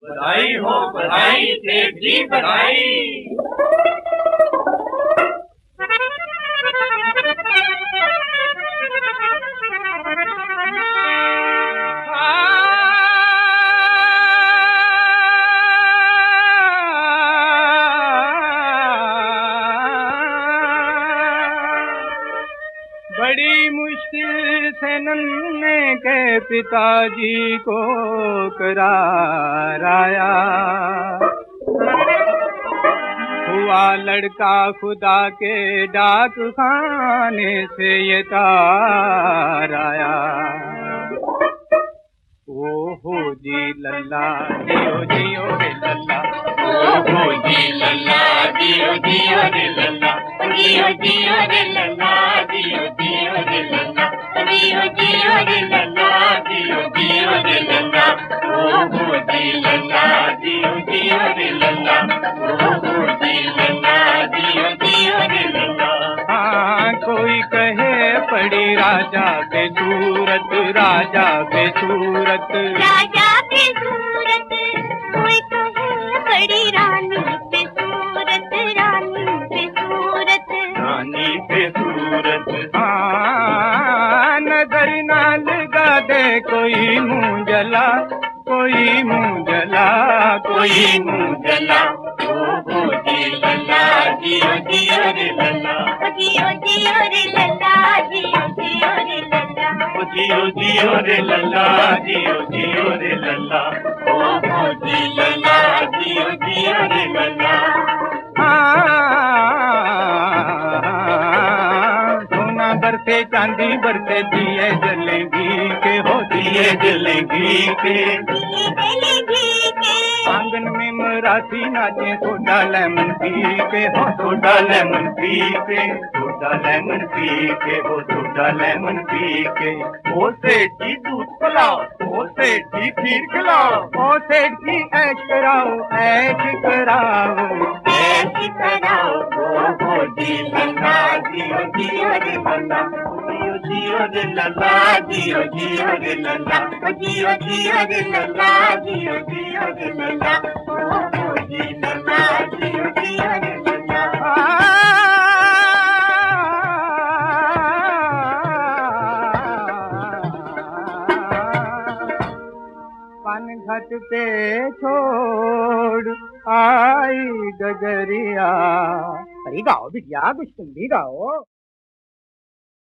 बधाई हो बधाई सेठ जी बधाई। बड़ी मुश्किल से नन्हे के पिताजी को करार आया, हुआ लड़का खुदा के डाक खाने से ये तार आया। ओहो जी लल्ला जियो जियो रे लल्ला, ओहो जी लल्ला जियो जियो रे लल्ला, जियो जियो रे लल्ला, जियो जियो रे लल्ला, जियो जियो रे लल्ला, जियो जियो रे लल्ला। ओहो जी लल्ला जियो जियो रे लल्ला, ओहो जी लल्ला जियो जियो रे लल्ला। हाँ कोई कहे पड़ी राजा बेसूरत, राजा बेसूरत, राजा बेसूरत, कोई कहे बड़ी रानी बेसूरत, रानी बेसूरत, रानी बेसूरत। हाँ नजर ना लगा दे कोई मुँह जला, कोई मुँह जला, कोई मुँह जला। ओहो जी लल्ला जियो जियो रे लल्ला, जियो जियो रे लल्ला, जियो जियो रे लल्ला, जियो जियो रे लल्ला, जियो जियो रे लल्ला। ओहो जी लल्ला जियो जियो रे लल्ला। सोना बरसे चांदी बरसे दिए जलेंगी के, हो दिए जलेंगी के, आंगन में मराठी नाचे सोडा लेमन पी के, हो सोडा लेमन पी के, सोडा लेमन पी के, वो सोडा लेमन पी के। ओ सेठ जी दूध पिलाओ, ओ सेठ जी खीर खिलाओ, ओ सेठ जी ऐश कराओ, ऐश कराओ, ऐश कराओ। ओहो जी लल्ला जियो जियो रे लल्ला, जियो जियो रे लल्ला, जियो जियो रे लल्ला, जियो जियो रे लल्ला, जियो जियो रे लल्ला। ओहो जी लल्ला जियो जियो रे लल्ला। घाट पे छोड़ आई गगरिया। अरे गाओ बिटिया कुछ तुम भी गाओ।